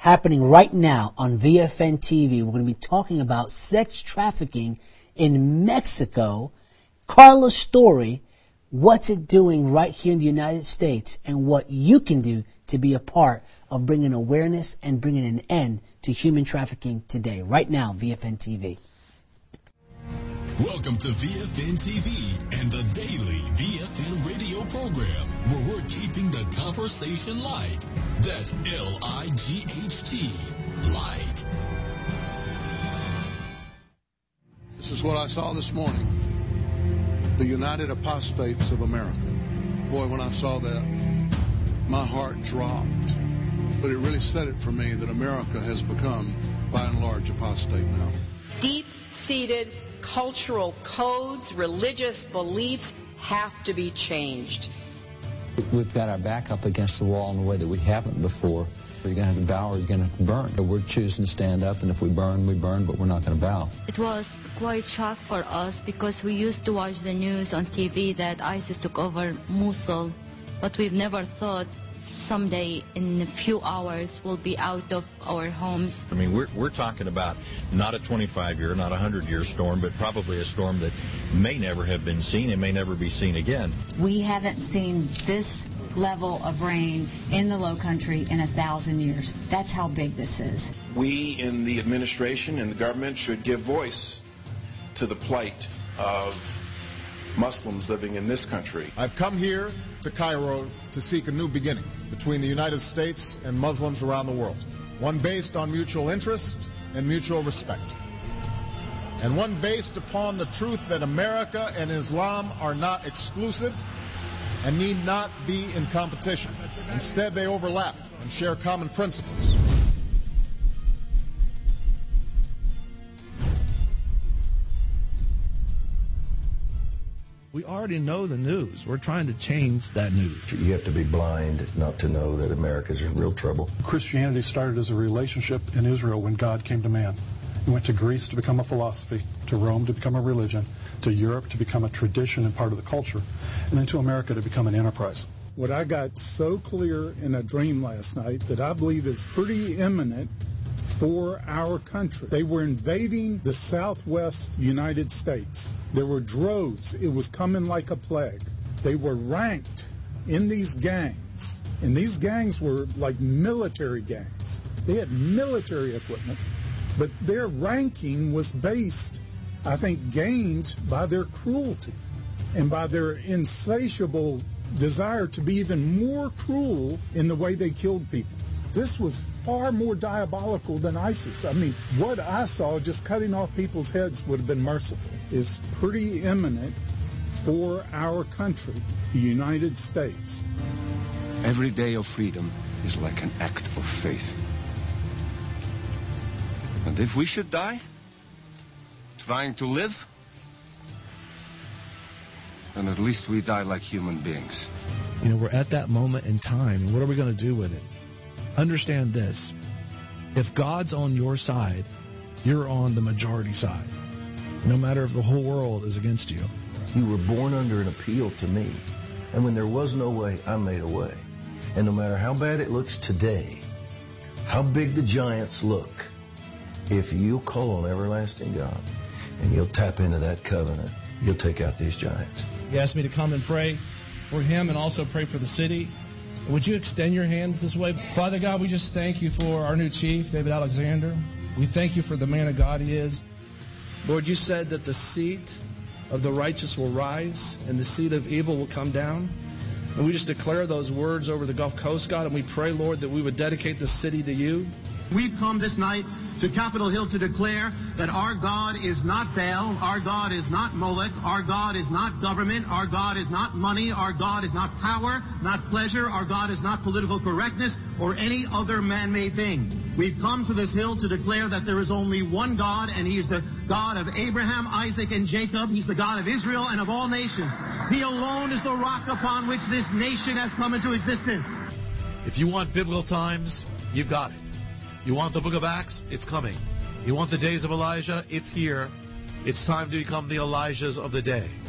happening right now on VFN TV. We're going to be talking about sex trafficking in Mexico. Carla's story, what's it doing right here in the United States, and what you can do to be a part of bringing awareness and bringing an end to human trafficking today. Right now, VFN TV. Welcome to VFN TV and the daily VFN radio program, where we're keeping the conversation light. That's L-I-G-H-T, light. This is what I saw this morning. The United Apostates of America. Boy, when I saw that, my heart dropped. But it really said it for me that America has become, by and large, apostate now. Deep-seated cultural codes, religious beliefs have to be changed. We've got our back up against the wall in a way that we haven't before. You're going to have to bow or you're going to have to burn. We're choosing to stand up, and if we burn, but we're not going to bow. It was quite shock for us because we used to watch the news on TV that ISIS took over Mosul, but we've never thought someday in a few hours we'll be out of our homes. I mean, we're talking about not a 25-year, not a 100-year storm, but probably a storm that may never have been seen and may never be seen again. We haven't seen this level of rain in the Low Country in 1,000 years. That's how big this is. We in the administration and the government should give voice to the plight of Muslims living in this country. I've come here to Cairo to seek a new beginning between the United States and Muslims around the world, one based on mutual interest and mutual respect, and one based upon the truth that America and Islam are not exclusive and need not be in competition. Instead, they overlap and share common principles. We already know the news. We're trying to change that news. You have to be blind not to know that America's in real trouble. Christianity started as a relationship in Israel when God came to man. He went to Greece to become a philosophy, to Rome to become a religion, to Europe to become a tradition and part of the culture, and then to America to become an enterprise. What I got so clear in a dream last night that I believe is pretty imminent for our country. They were invading the southwest United States. There were droves. It was coming like a plague. They were ranked in these gangs, and these gangs were like military gangs. They had military equipment, but their ranking was based, I think, gained by their cruelty and by their insatiable desire to be even more cruel in the way they killed people. This was far more diabolical than ISIS. I mean, what I saw, just cutting off people's heads would have been merciful, is pretty imminent for our country, the United States. Every day of freedom is like an act of faith. And if we should die trying to live, then at least we die like human beings. You know, we're at that moment in time, and what are we going to do with it? Understand this. If God's on your side, you're on the majority side, no matter if the whole world is against you. You were born under an appeal to me, and when there was no way, I made a way. And no matter how bad it looks today, how big the giants look, if you'll call on everlasting God and you'll tap into that covenant, you'll take out these giants. He asked me to come and pray for him and also pray for the city. Would you extend your hands this way? Father God, we just thank you for our new chief, David Alexander. We thank you for the man of God he is. Lord, you said that the seat of the righteous will rise and the seat of evil will come down. And we just declare those words over the Gulf Coast, God, and we pray, Lord, that we would dedicate the city to you. We've come this night to Capitol Hill to declare that our God is not Baal, our God is not Molech, our God is not government, our God is not money, our God is not power, not pleasure, our God is not political correctness or any other man-made thing. We've come to this hill to declare that there is only one God, and he is the God of Abraham, Isaac, and Jacob. He's the God of Israel and of all nations. He alone is the rock upon which this nation has come into existence. If you want biblical times, you've got it. You want the book of Acts? It's coming. You want the days of Elijah? It's here. It's time to become the Elijahs of the day.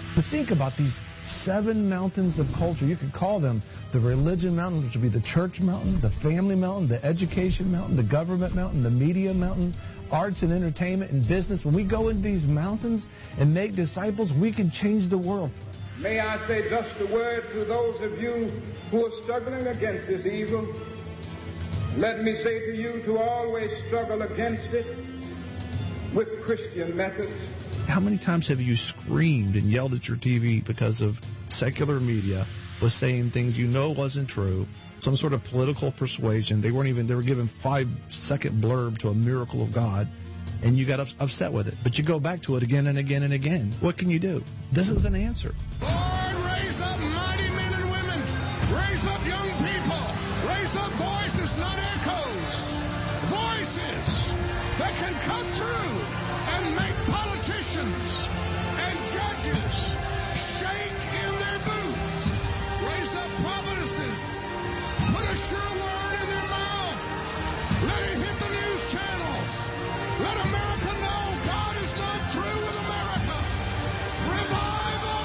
But think about these 7 mountains of culture. You could call them the religion mountain, which would be the church mountain, the family mountain, the education mountain, the government mountain, the media mountain, arts and entertainment and business. When we go into these mountains and make disciples, we can change the world. May I say just a word to those of you who are struggling against this evil. Let me say to you to always struggle against it with Christian methods. How many times have you screamed and yelled at your TV because of secular media was saying things you know wasn't true, some sort of political persuasion? They were given 5-second blurb to a miracle of God, and you got upset with it. But you go back to it again and again and again. What can you do? This is an answer. Lord, raise up mighty men and women. Raise up young people. Raise up voices, not echoes. Voices that can cut through and make politicians and judges shake in their boots. Raise up prophetesses. Put a sure word in their mouth. Let it hit the news channels. Let America know God is not through with America. Revival!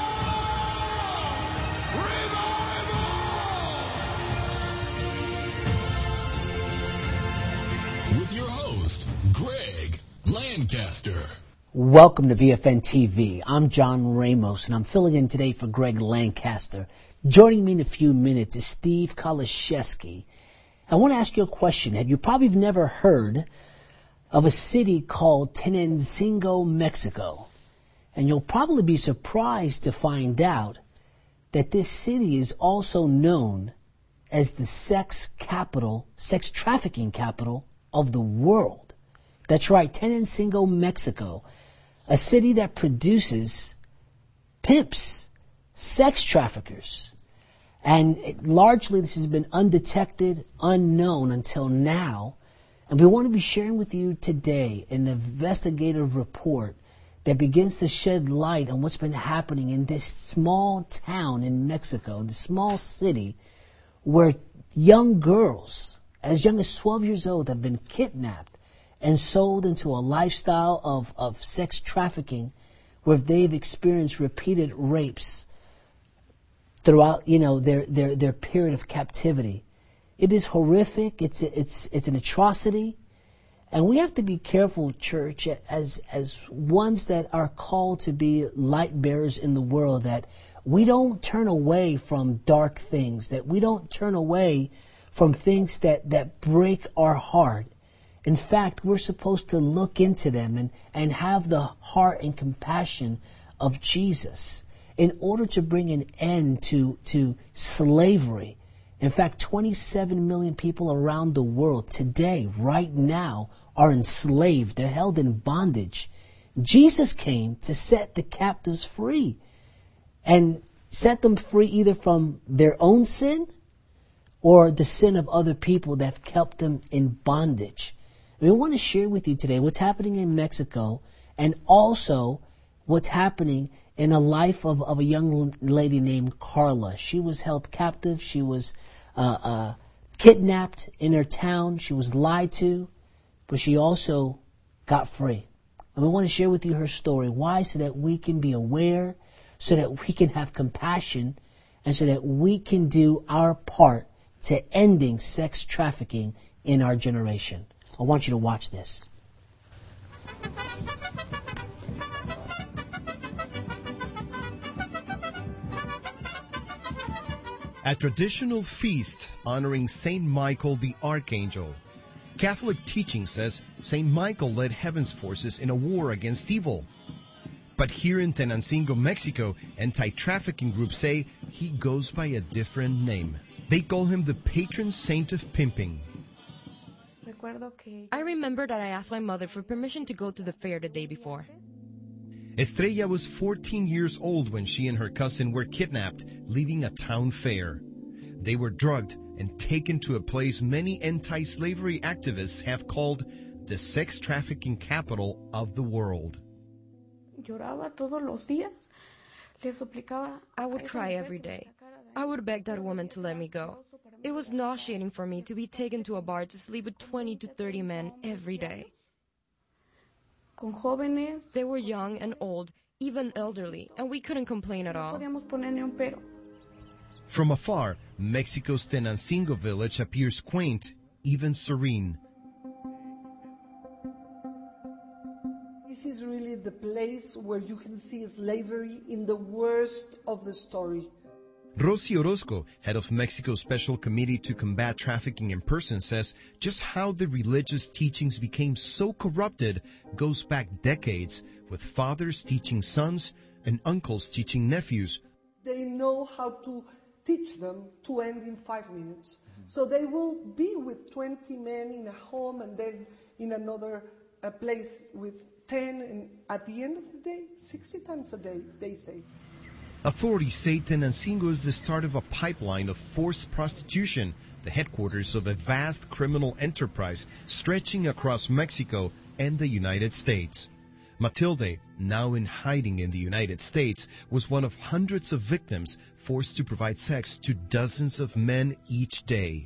Revival! With your host, Greg Lancaster. Welcome to VFN TV. I'm John Ramos, and I'm filling in today for Greg Lancaster. Joining me in a few minutes is Steve Kaliszewski. I want to ask you a question. Have you probably never heard of a city called Tenancingo, Mexico? And you'll probably be surprised to find out that this city is also known as the sex trafficking capital of the world. That's right, Tenancingo, Mexico, a city that produces pimps, sex traffickers. And largely this has been undetected, unknown until now. And we want to be sharing with you today an investigative report that begins to shed light on what's been happening in this small town in Mexico, this small city, where young girls, as young as 12 years old, have been kidnapped and sold into a lifestyle of sex trafficking, where they've experienced repeated rapes throughout, their period of captivity. It is horrific. It's an atrocity, and we have to be careful, church, as ones that are called to be light bearers in the world, that we don't turn away from dark things, that we don't turn away from things that break our heart. In fact, we're supposed to look into them and have the heart and compassion of Jesus in order to bring an end to slavery. In fact, 27 million people around the world today, right now, are enslaved. They're held in bondage. Jesus came to set the captives free, and set them free either from their own sin or the sin of other people that have kept them in bondage. We want to share with you today what's happening in Mexico, and also what's happening in the life of a young lady named Carla. She was held captive. She was kidnapped in her town. She was lied to, but she also got free. And we want to share with you her story. Why? So that we can be aware, so that we can have compassion, and so that we can do our part to ending sex trafficking in our generation. I want you to watch this. A traditional feast honoring Saint Michael the Archangel. Catholic teaching says Saint Michael led heaven's forces in a war against evil. But here in Tenancingo, Mexico, anti-trafficking groups say he goes by a different name. They call him the patron saint of pimping. I remember that I asked my mother for permission to go to the fair the day before. Estrella was 14 years old when she and her cousin were kidnapped, leaving a town fair. They were drugged and taken to a place many anti-slavery activists have called the sex trafficking capital of the world. I would cry every day. I would beg that woman to let me go. It was nauseating for me to be taken to a bar to sleep with 20 to 30 men every day. They were young and old, even elderly, and we couldn't complain at all. From afar, Mexico's Tenancingo village appears quaint, even serene. This is really the place where you can see slavery in the worst of the story. Rosy Orozco, head of Mexico's Special Committee to Combat Trafficking in Persons, says just how the religious teachings became so corrupted goes back decades, with fathers teaching sons and uncles teaching nephews. They know how to teach them to end in 5 minutes. So they will be with 20 men in a home and then in another place with 10, and at the end of the day, 60 times a day, they say. Authorities say Tenancingo is the start of a pipeline of forced prostitution, the headquarters of a vast criminal enterprise stretching across Mexico and the United States. Matilde, now in hiding in the United States, was one of hundreds of victims forced to provide sex to dozens of men each day.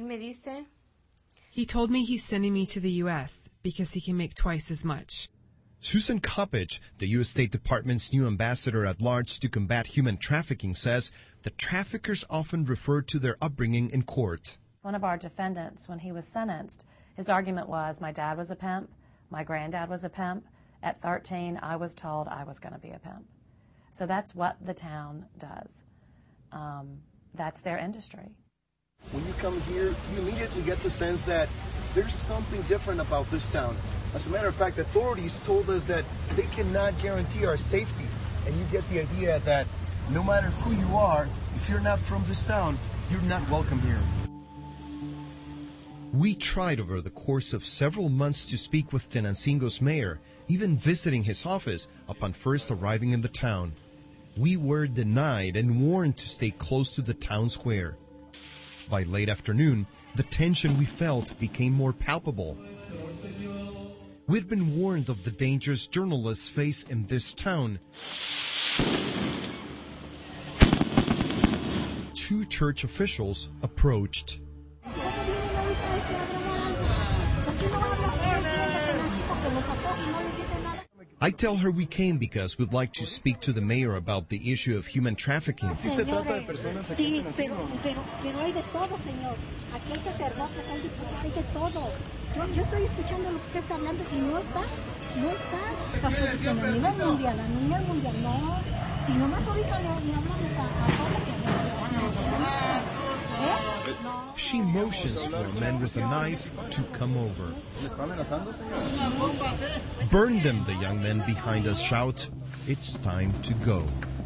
He told me he's sending me to the U.S. because he can make twice as much. Susan Coppage, the U.S. State Department's new ambassador at large to combat human trafficking, says the traffickers often refer to their upbringing in court. One of our defendants, when he was sentenced, his argument was, my dad was a pimp, my granddad was a pimp. At 13, I was told I was going to be a pimp. So that's what the town does. That's their industry. When you come here, you immediately get the sense that there's something different about this town. As a matter of fact, authorities told us that they cannot guarantee our safety. And you get the idea that no matter who you are, if you're not from this town, you're not welcome here. We tried over the course of several months to speak with Tenancingo's mayor, even visiting his office upon first arriving in the town. We were denied and warned to stay close to the town square. By late afternoon, the tension we felt became more palpable. We'd been warned of the dangers journalists face in this town. 2 church officials approached. I tell her we came because we'd like to speak to the mayor about the issue of human trafficking. Sí, pero hay de todo, señor. Aquí hay sacerdotes, hay de todo. Yo estoy escuchando lo que usted está hablando y no está. Está posición a nivel mundial, no. Si nomás ahorita le hablamos a todos y a She motions for a man with a knife to come over. Burn them, the young men behind us shout. It's time to go.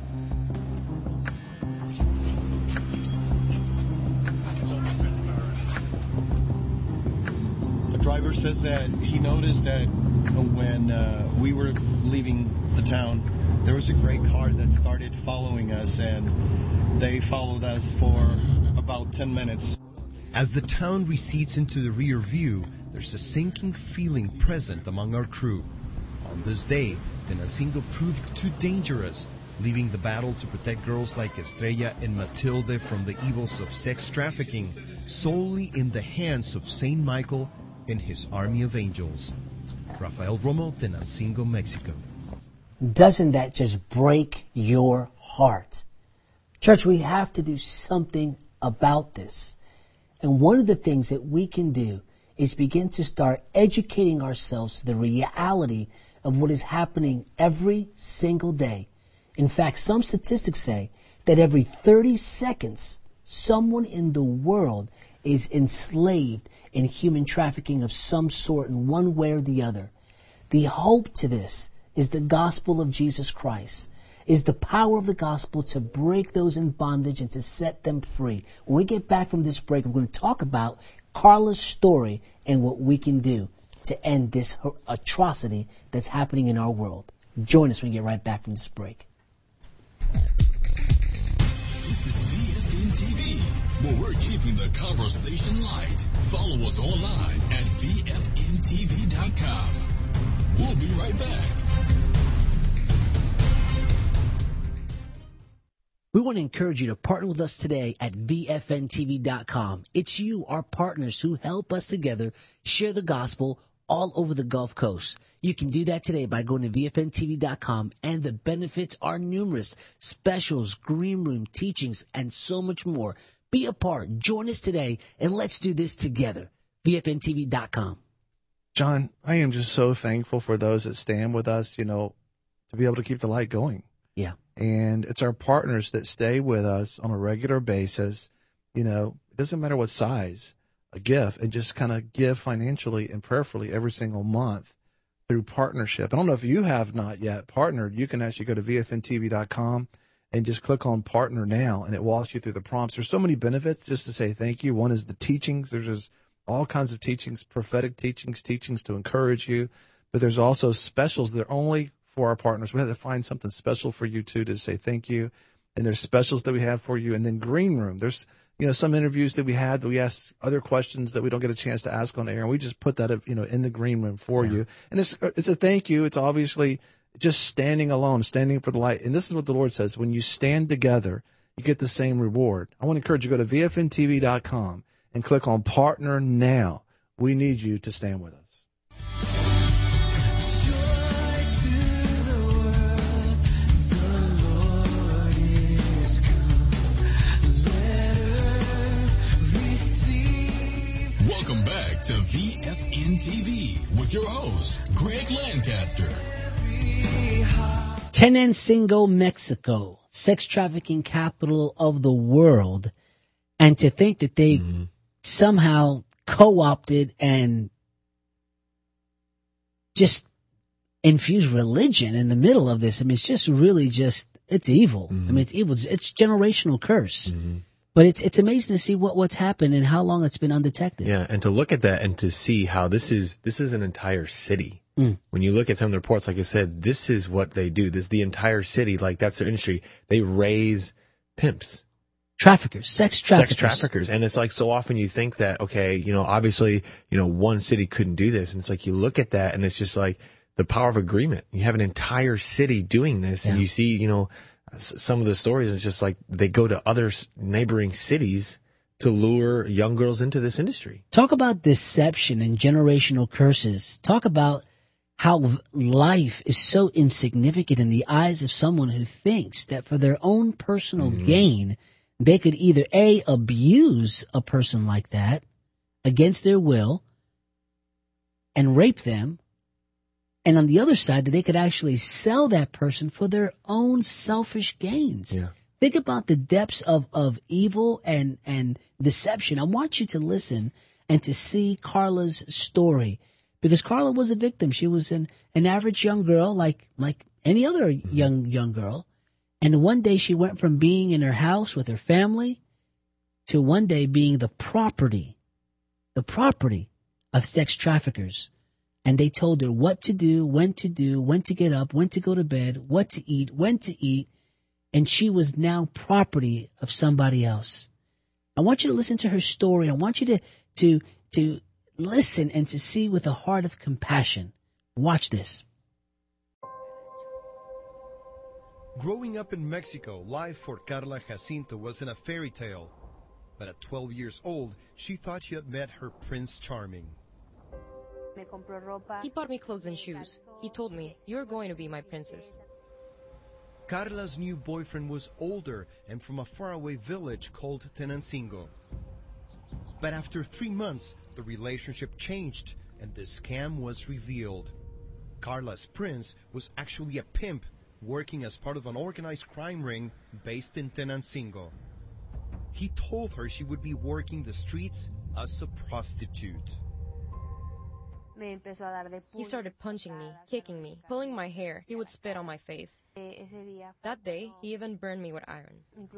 The driver says that he noticed that when we were leaving the town, there was a gray car that started following us, and they followed us for about 10 minutes. As the town recedes into the rear view, there's a sinking feeling present among our crew. On this day, Tenancingo proved too dangerous, leaving the battle to protect girls like Estrella and Matilde from the evils of sex trafficking solely in the hands of Saint Michael and his army of angels. Rafael Romo, Tenancingo, Mexico. Doesn't that just break your heart? Church, we have to do something about this. And one of the things that we can do is begin to start educating ourselves to the reality of what is happening every single day. In fact, some statistics say that every 30 seconds, someone in the world is enslaved in human trafficking of some sort in one way or the other. The hope to this is the gospel of Jesus Christ, is the power of the gospel to break those in bondage and to set them free. When we get back from this break, we're going to talk about Carla's story and what we can do to end this atrocity that's happening in our world. Join us when we get right back from this break. This is VFN TV, where we're keeping the conversation light. Follow us online at VFNTV.com. We'll be right back. We want to encourage you to partner with us today at VFNTV.com. It's you, our partners, who help us together share the gospel all over the Gulf Coast. You can do that today by going to VFNTV.com, and the benefits are numerous. Specials, green room, teachings, and so much more. Be a part. Join us today, and let's do this together. VFNTV.com. John, I am just so thankful for those that stand with us, to be able to keep the light going. Yeah. And it's our partners that stay with us on a regular basis. It doesn't matter what size, a gift, and just kind of give financially and prayerfully every single month through partnership. I don't know if you have not yet partnered. You can actually go to VFNTV.com and just click on partner now, and it walks you through the prompts. There's so many benefits just to say thank you. One is the teachings. There's just all kinds of teachings, prophetic teachings to encourage you. But there's also specials that are only for our partners. We had to find something special for you too to say thank you. And there's specials that we have for you. And then Green Room. There's some interviews that we had that we ask other questions that we don't get a chance to ask on air, and we just put that in the Green Room for you. And it's a thank you. It's obviously just standing alone, standing for the light. And this is what the Lord says: when you stand together, you get the same reward. I want to encourage you to go to VFNTV.com and click on Partner Now. We need you to stand with us. Welcome back to VFN TV with your host, Greg Lancaster. Tenancingo, Mexico, sex trafficking capital of the world. And to think that they somehow co-opted and just infused religion in the middle of this. I mean, it's just really it's evil. I mean, it's evil. It's generational curse. But it's amazing to see what's happened and how long it's been undetected. Yeah, and to look at that and to see how this is an entire city. When you look at some of the reports, like I said, this is what they do. This is the entire city. Like, that's their industry. They raise pimps. Traffickers, sex traffickers. And it's like, so often you think that, okay, obviously, one city couldn't do this. And it's like, you look at that and it's just like the power of agreement. You have an entire city doing this, and you see, some of the stories, it's just like they go to other neighboring cities to lure young girls into this industry. Talk about deception and generational curses. Talk about how life is so insignificant in the eyes of someone who thinks that for their own personal gain, they could either A, abuse a person like that against their will and rape them, and on the other side, that they could actually sell that person for their own selfish gains. Yeah. Think about the depths of evil and deception. I want you to listen and to see Carla's story, because Carla was a victim. She was an average young girl, like any other young girl. And one day she went from being in her house with her family to one day being the property of sex traffickers. And they told her what to do, when to get up, when to go to bed, what to eat, when to eat. And she was now property of somebody else. I want you to listen to her story. I want you to listen and to see with a heart of compassion. Watch this. Growing up in Mexico, life for Carla Jacinto wasn't a fairy tale. But at 12 years old, she thought she had met her Prince Charming. He bought me clothes and shoes. He told me, "You're going to be my princess." Carla's new boyfriend was older and from a faraway village called Tenancingo. But after 3 months, the relationship changed and the scam was revealed. Carla's prince was actually a pimp working as part of an organized crime ring based in Tenancingo. He told her she would be working the streets as a prostitute. He started punching me, kicking me, pulling my hair. He would spit on my face. That day, he even burned me with iron.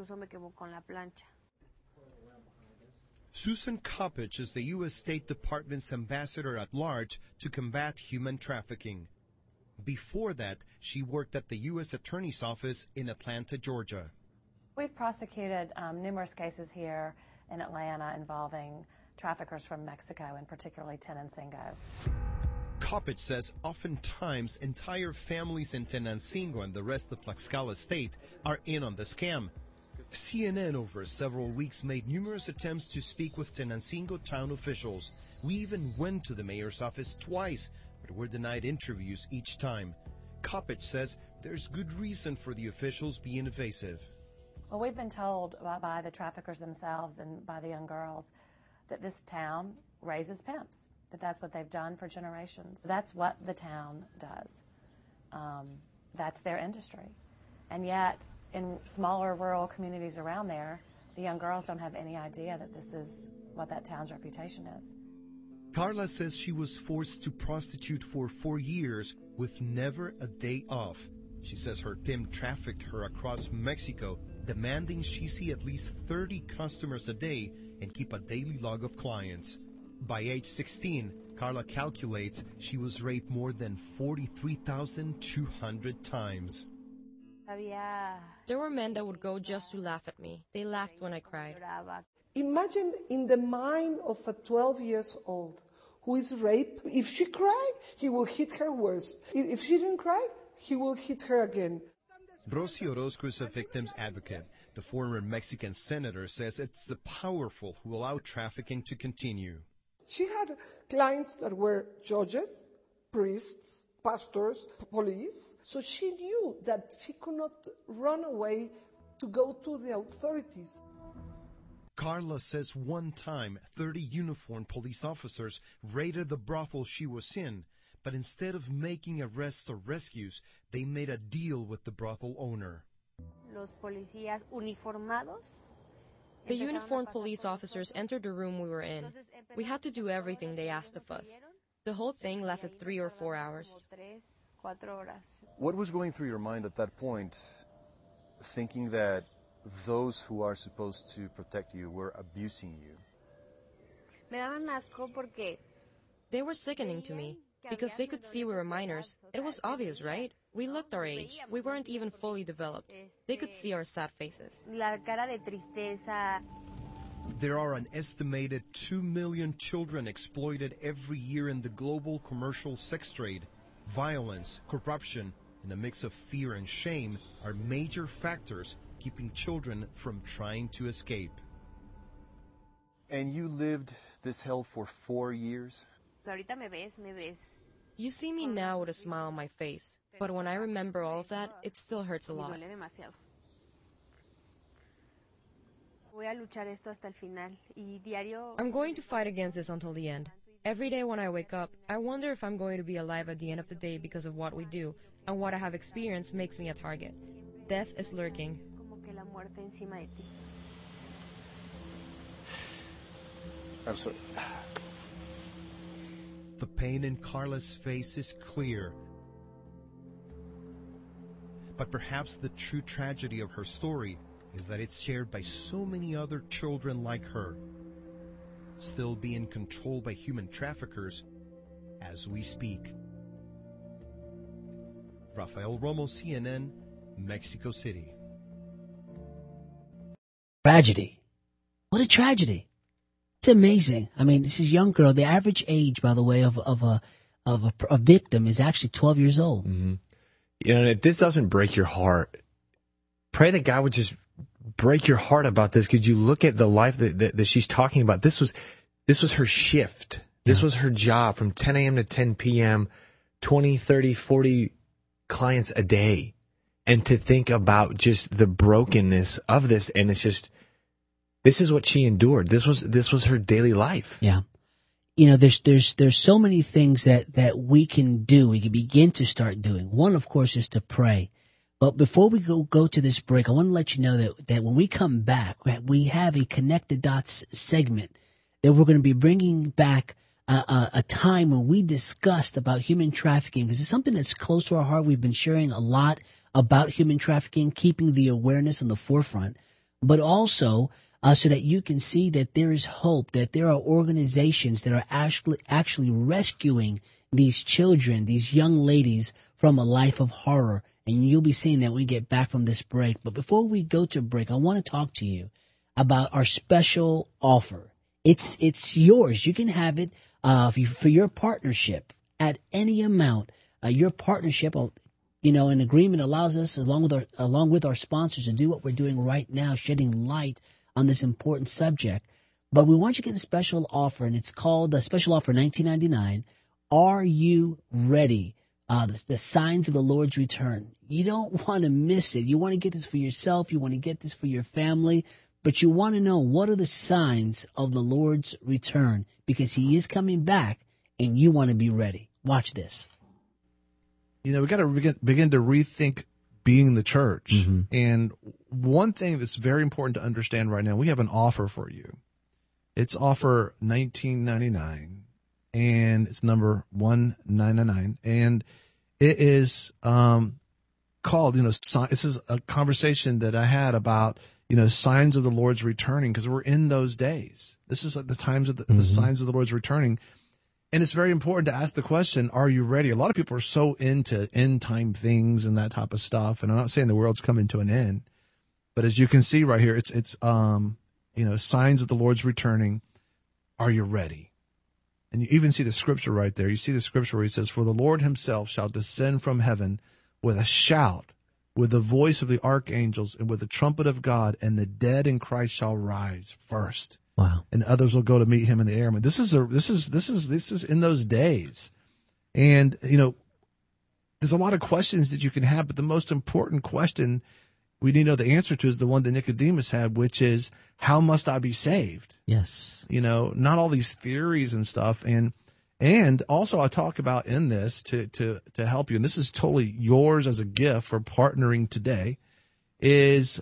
Susan Coppage is the U.S. State Department's ambassador at large to combat human trafficking. Before that, she worked at the U.S. Attorney's Office in Atlanta, Georgia. We've prosecuted numerous cases here in Atlanta involving traffickers from Mexico, and particularly Tenancingo. Coppage says oftentimes entire families in Tenancingo and the rest of Tlaxcala State are in on the scam. CNN over several weeks made numerous attempts to speak with Tenancingo town officials. We even went to the mayor's office twice, but were denied interviews each time. Coppage says there's good reason for the officials being evasive. Well, we've been told by the traffickers themselves and by the young girls that this town raises pimps, that that's what they've done for generations. That's what the town does. That's their industry. And yet, in smaller rural communities around there, the young girls don't have any idea that this is what that town's reputation is. Carla says she was forced to prostitute for 4 years with never a day off. She says her pimp trafficked her across Mexico, demanding she see at least 30 customers a day and keep a daily log of clients. By age 16, Carla calculates she was raped more than 43,200 times. There were men that would go just to laugh at me. They laughed when I cried. Imagine in the mind of a 12 years old who is raped. If she cried, he will hit her worse. If she didn't cry, he will hit her again. Rosy Orozco is a victim's advocate. The former Mexican senator says it's the powerful who allow trafficking to continue. She had clients that were judges, priests, pastors, police. So she knew that she could not run away to go to the authorities. Carla says one time 30 uniformed police officers raided the brothel she was in, but instead of making arrests or rescues, they made a deal with the brothel owner. Los policías uniformados. The uniformed police officers entered the room we were in. We had to do everything they asked of us. The whole thing lasted 3 or 4 hours. What was going through your mind at that point, thinking that those who are supposed to protect you were abusing you? They were sickening to me, because they could see we were minors. It was obvious, right? We looked our age. We weren't even fully developed. They could see our sad faces. There are an estimated 2 million children exploited every year in the global commercial sex trade. Violence, corruption, and a mix of fear and shame are major factors keeping children from trying to escape. And you lived this hell for 4 years? You see me now with a smile on my face, but when I remember all of that, it still hurts a lot. I'm going to fight against this until the end. Every day when I wake up, I wonder if I'm going to be alive at the end of the day because of what we do, and what I have experienced makes me a target. Death is lurking. I'm sorry. The pain in Carla's face is clear. But perhaps the true tragedy of her story is that it's shared by so many other children like her, still being controlled by human traffickers as we speak. Rafael Romo, CNN, Mexico City. Tragedy. What a tragedy. It's amazing. I mean, this is a young girl. The average age, by the way, of a victim is actually 12 years old. Mm-hmm. You know, if this doesn't break your heart, pray that God would just break your heart about this. Could you look at the life that she's talking about? This was her shift. This was her job from 10 a.m. to 10 p.m., 20, 30, 40 clients a day. And to think about just the brokenness of this, and it's just, this is what she endured. This was her daily life. Yeah. You know, there's so many things that we can do. We can begin to start doing. One, of course, is to pray. But before we go to this break, I want to let you know that when we come back, we have a Connect the Dots segment that we're going to be bringing back a time when we discussed about human trafficking. This is something that's close to our heart. We've been sharing a lot about human trafficking, keeping the awareness on the forefront, but also so that you can see that there is hope, that there are organizations that are actually rescuing these children, these young ladies from a life of horror. And you'll be seeing that when we get back from this break. But before we go to break, I want to talk to you about our special offer. It's yours. You can have it for your partnership at any amount. Your partnership, an agreement allows us, along with our sponsors, to do what we're doing right now, shedding light on this important subject. But we want you to get a special offer, and it's called a special offer $19.99. Are you ready? The signs of the Lord's return. You don't want to miss it. You want to get this for yourself. You want to get this for your family. But you want to know, what are the signs of the Lord's return? Because he is coming back, and you want to be ready. Watch this. We got to begin to rethink being the church. Mm-hmm. And one thing that's very important to understand right now, we have an offer for you. It's offer $19.99, and it's number 199, and it is called, this is a conversation that I had about, signs of the Lord's returning, because we're in those days. This is at the times of the signs of the Lord's returning. And it's very important to ask the question, are you ready? A lot of people are so into end time things and that type of stuff. And I'm not saying the world's coming to an end, but as you can see right here, it's signs of the Lord's returning. Are you ready? And you even see the scripture right there. You see the scripture where he says, for the Lord himself shall descend from heaven with a shout, with the voice of the archangels, and with the trumpet of God, and the dead in Christ shall rise first. Wow. And others will go to meet him in the air. I mean, this is in those days. And, there's a lot of questions that you can have, but the most important question we need to know the answer to is the one that Nicodemus had, which is, how must I be saved? Yes. Not all these theories and stuff. And also I talk about in this to help you, and this is totally yours as a gift for partnering today, is,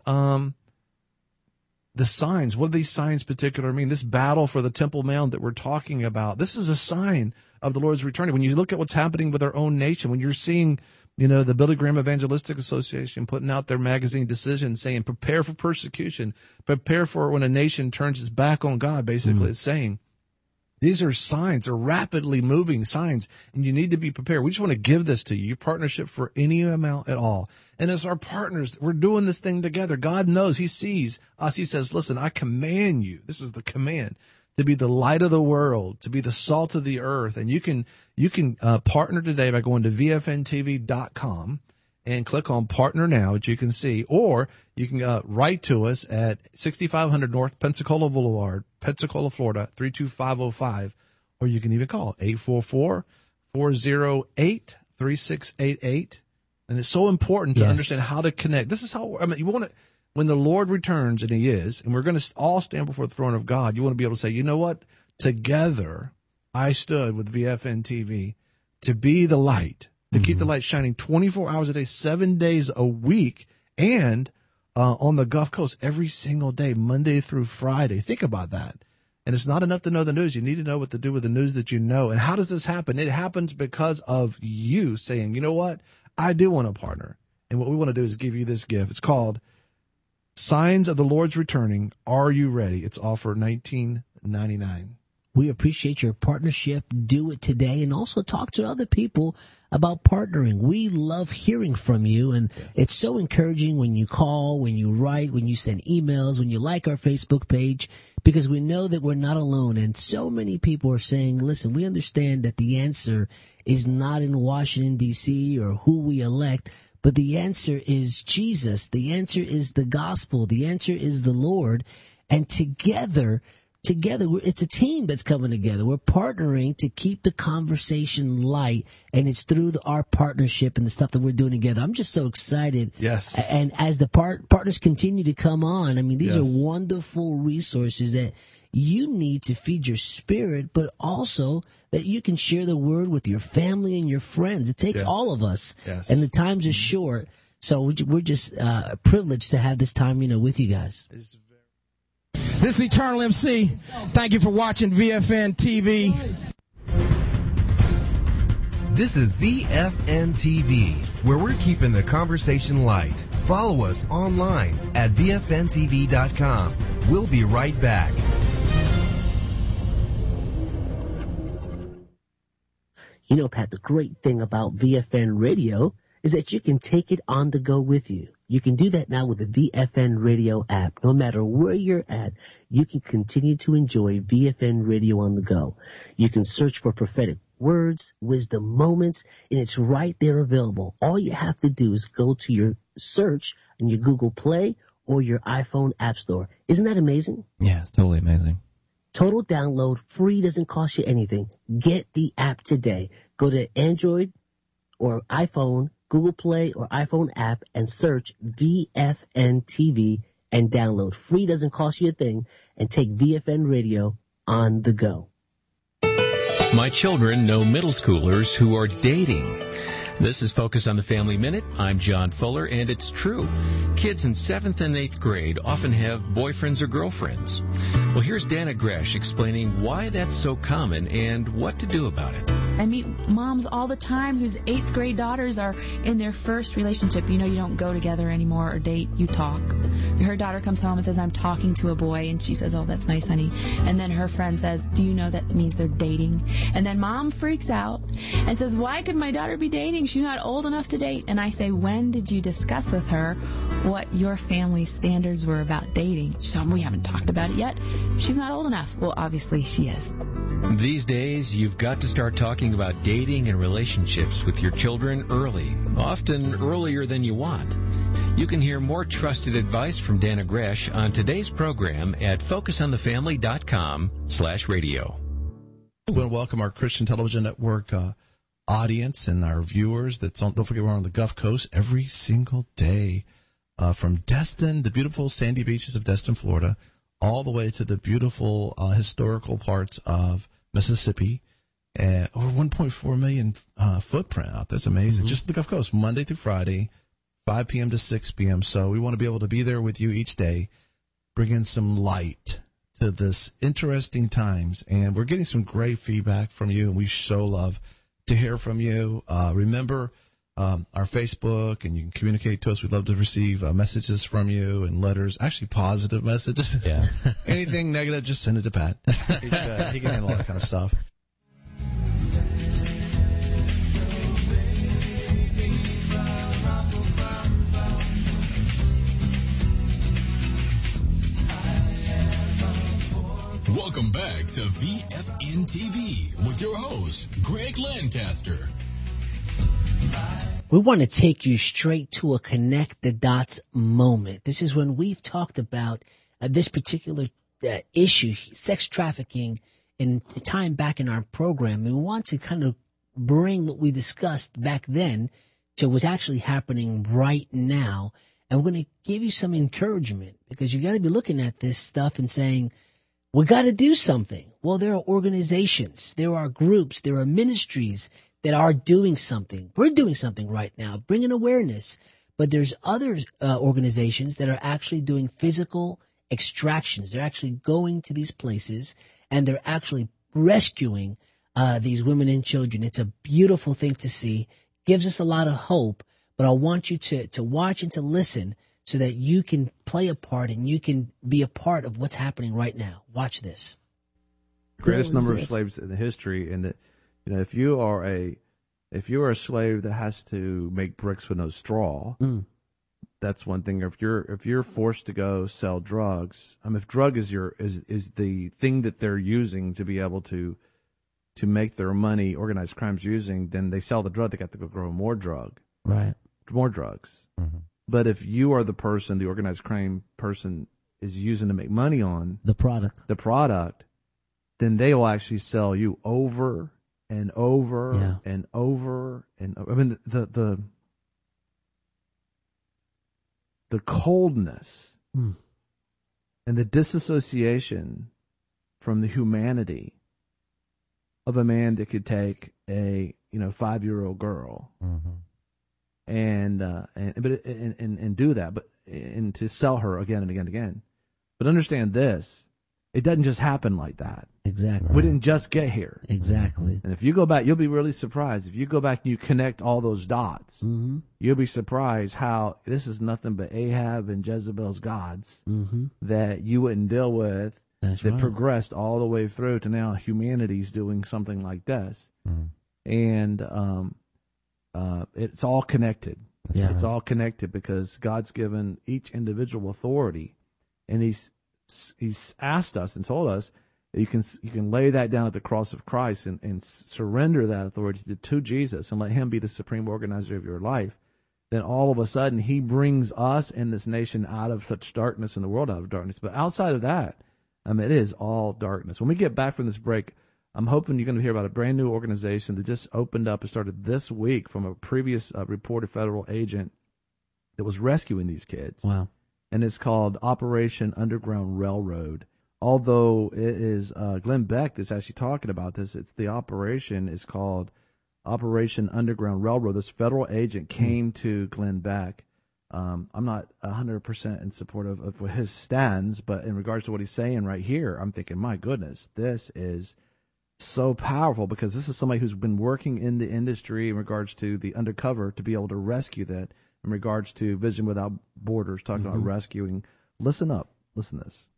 the signs. What do these signs particularly mean? This battle for the Temple Mount that we're talking about, this is a sign of the Lord's returning. When you look at what's happening with our own nation, when you're seeing, the Billy Graham Evangelistic Association putting out their magazine Decision saying, prepare for persecution, prepare for when a nation turns its back on God, basically it's saying. These are signs, are rapidly moving signs, and you need to be prepared. We just want to give this to you, your partnership for any amount at all. And as our partners, we're doing this thing together. God knows, he sees us. He says, listen, I command you, this is the command, to be the light of the world, to be the salt of the earth. And you can partner today by going to vfntv.com and click on Partner Now, which you can see, or you can write to us at 6500 North Pensacola Boulevard, Pensacola, Florida, 32505, or you can even call 844-408-3688. And it's so important to understand how to connect. This is how, you want to, when the Lord returns, and he is, and we're going to all stand before the throne of God, you want to be able to say, you know what? Together, I stood with VFN TV to be the light, to keep the light shining 24 hours a day, 7 days a week, and on the Gulf Coast every single day, Monday through Friday. Think about that. And it's not enough to know the news. You need to know what to do with the news that you know. And how does this happen? It happens because of you saying, you know what? I do want to partner. And what we want to do is give you this gift. It's called Signs of the Lord's Returning. Are you ready? It's offer $19.99. We appreciate your partnership. Do it today, and also talk to other people about partnering. We love hearing from you, and it's so encouraging when you call, when you write, when you send emails, when you like our Facebook page, because we know that we're not alone. And so many people are saying, listen, we understand that the answer is not in Washington, D.C., or who we elect, but the answer is Jesus. The answer is the gospel. The answer is the Lord. And together, it's a team that's coming together. We're partnering to keep the conversation light, and it's through our partnership and the stuff that we're doing together. I'm just so excited. Yes. And as the partners continue to come on, I mean, these are wonderful resources that you need to feed your spirit, but also that you can share the word with your family and your friends. It takes all of us, and the times are short. So we're just privileged to have this time, with you guys. This is Eternal MC. Thank you for watching VFN TV. This is VFN TV, where we're keeping the conversation light. Follow us online at VFNTV.com. We'll be right back. Pat, the great thing about VFN Radio is that you can take it on the go with you. You can do that now with the VFN Radio app. No matter where you're at, you can continue to enjoy VFN Radio on the go. You can search for prophetic words, wisdom moments, and it's right there available. All you have to do is go to your search in your Google Play or your iPhone App Store. Isn't that amazing? Yeah, it's totally amazing. Total download, free, doesn't cost you anything. Get the app today. Go to Android or iPhone, Google Play or iPhone app and search VFN TV and download. Free, doesn't cost you a thing, and take VFN Radio on the go. My children know middle schoolers who are dating. This is Focus on the Family Minute. I'm John Fuller, and it's true. Kids in 7th and 8th grade often have boyfriends or girlfriends. Well, here's Dana Gresh explaining why that's so common and what to do about it. I meet moms all the time whose 8th grade daughters are in their first relationship. You know, you don't go together anymore or date, you talk. Her daughter comes home and says, I'm talking to a boy, and she says, oh, that's nice, honey. And then her friend says, do you know that means they're dating? And then mom freaks out and says, why could my daughter be dating? She's not old enough to date. And I say, when did you discuss with her what your family standards were about dating? She said, we haven't talked about it yet. She's not old enough. Well, obviously she is. These days, you've got to start talking about dating and relationships with your children early, often earlier than you want. You can hear more trusted advice from Dana Gresh on today's program at focusonthefamily.com/radio. We want to welcome our Christian Television Network audience and our viewers. Don't forget, we're on the Gulf Coast every single day, from Destin, the beautiful sandy beaches of Destin, Florida, all the way to the beautiful historical parts of Mississippi. Over 1.4 million footprint out. That's amazing. Mm-hmm. Just the Gulf Coast, Monday through Friday, 5 p.m. to 6 p.m. So we want to be able to be there with you each day, bringing some light to this interesting times. And we're getting some great feedback from you, and we so love to hear from you. Remember our Facebook, and you can communicate to us. We'd love to receive messages from you and letters, actually positive messages. Yes. Anything negative, just send it to Pat. He can handle all that kind of stuff. Welcome back to VFN TV with your host, Greg Lancaster. We want to take you straight to a connect the dots moment. This is when we've talked about this particular issue, sex trafficking, in time back in our program. And we want to kind of bring what we discussed back then to what's actually happening right now. And we're going to give you some encouragement, because you got to be looking at this stuff and saying, we got to do something. Well, there are organizations, there are groups, there are ministries that are doing something. We're doing something right now, bringing awareness. But there's other organizations that are actually doing physical extractions. They're actually going to these places, and they're actually rescuing these women and children. It's a beautiful thing to see. Gives us a lot of hope. But I want you to watch and to listen, so that you can play a part and you can be a part of what's happening right now. Watch this. Greatest number of slaves in the history, and that, you know, if you are a slave that has to make bricks with no straw, that's one thing. If you're forced to go sell drugs, if drug is the thing that they're using to be able to make their money, organized crimes using, then they sell the drug. They got to go grow more drugs. Mm-hmm. But if you are the person, the organized crime person is using to make money on the product, then they will actually sell you over and over and over and over. I mean, the coldness and the disassociation from the humanity of a man that could take a 5-year-old girl. Mm-hmm. And do that, and to sell her again and again and again. But understand this: it doesn't just happen like that. Exactly. We didn't just get here. Exactly. And if you go back, you'll be really surprised. If you go back and you connect all those dots, you'll be surprised how this is nothing but Ahab and Jezebel's gods that you wouldn't deal with. That progressed all the way through to now humanity's doing something like this. And it's all connected. It's all connected, because God's given each individual authority, and He's asked us and told us, you can lay that down at the cross of Christ and surrender that authority to Jesus and let him be the supreme organizer of your life, then all of a sudden he brings us and this nation out of such darkness and the world out of darkness. But outside of that, it is all darkness. When we get back from this break, I'm hoping you're going to hear about a brand new organization that just opened up and started this week from a previous reported federal agent that was rescuing these kids. Wow. And it's called Operation Underground Railroad. Although it is Glenn Beck is actually talking about this, the operation is called Operation Underground Railroad. This federal agent came to Glenn Beck. I'm not 100% in support of his stands, but in regards to what he's saying right here, I'm thinking, my goodness, this is so powerful, because this is somebody who's been working in the industry in regards to the undercover to be able to rescue that in regards to Vision Without Borders, talking about rescuing. Listen up. Listen to this.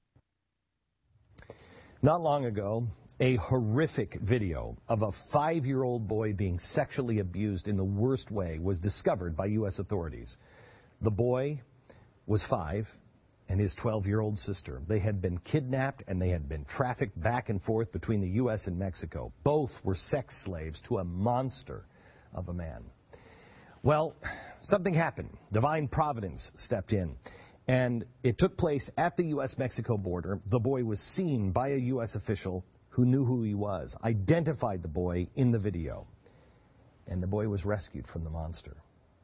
Not long ago, a horrific video of a 5-year-old boy being sexually abused in the worst way was discovered by U.S. authorities. The boy was 5 and his 12-year-old sister. They had been kidnapped and they had been trafficked back and forth between the U.S. and Mexico. Both were sex slaves to a monster of a man. Well, something happened. Divine Providence stepped in. And it took place at the U.S.-Mexico border. The boy was seen by a U.S. official who knew who he was, identified the boy in the video. And the boy was rescued from the monster.